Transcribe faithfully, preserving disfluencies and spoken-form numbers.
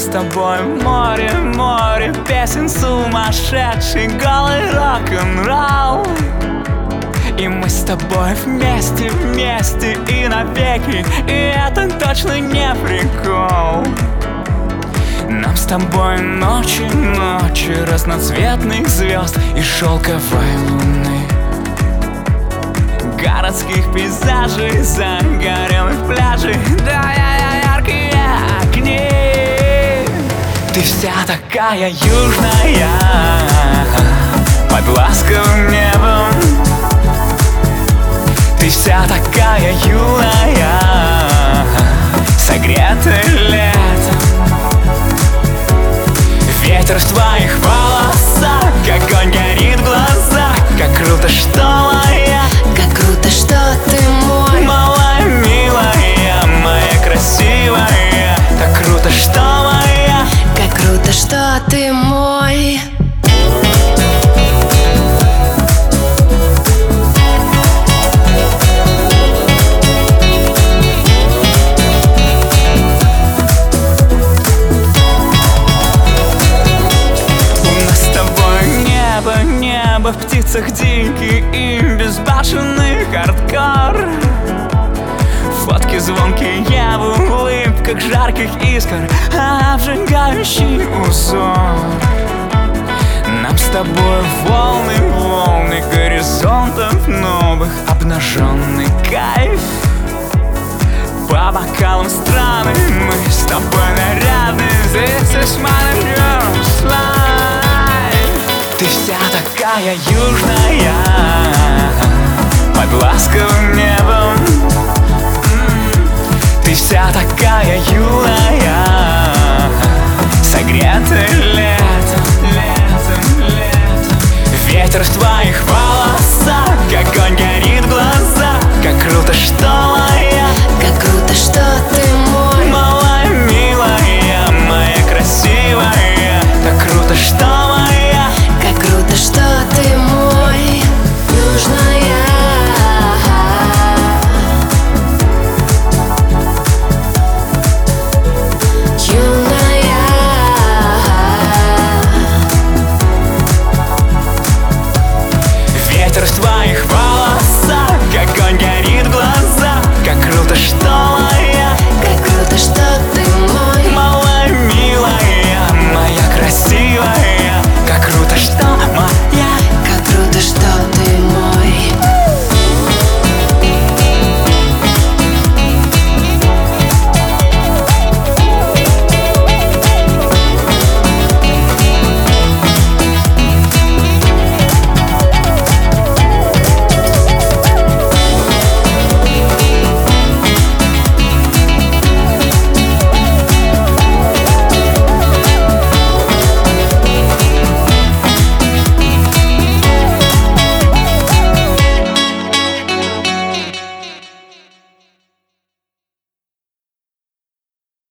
с тобой море, море песен, сумасшедший голый рок-н-ролл. И мы с тобой вместе, вместе и навеки, и это точно не прикол. Нам с тобой ночи, ночи разноцветных звезд и шелковой луны, городских пейзажей, загорелых пляжей, да, я яркие огни. Ты вся такая южная, под ласковым небом. Ты вся такая юная, согретая летом. Ветер в твоих волосах, огонь горит в глазах. Как круто, что моя, как круто, что ты мой, малая, милая, моя красивая. Так круто, что моя, как круто, что ты мой. В птицах дикий и безбашенный хардкор. Фотки звонкие в улыбках жарких искр, обжигающий узор. Нам с тобой волны, волны горизонтов новых, обнаженный кайф. По бокалам страны мы с тобой нарядны. This is my girl's life. Ты вся такая южная, под ласковым небом. Ты вся такая юная,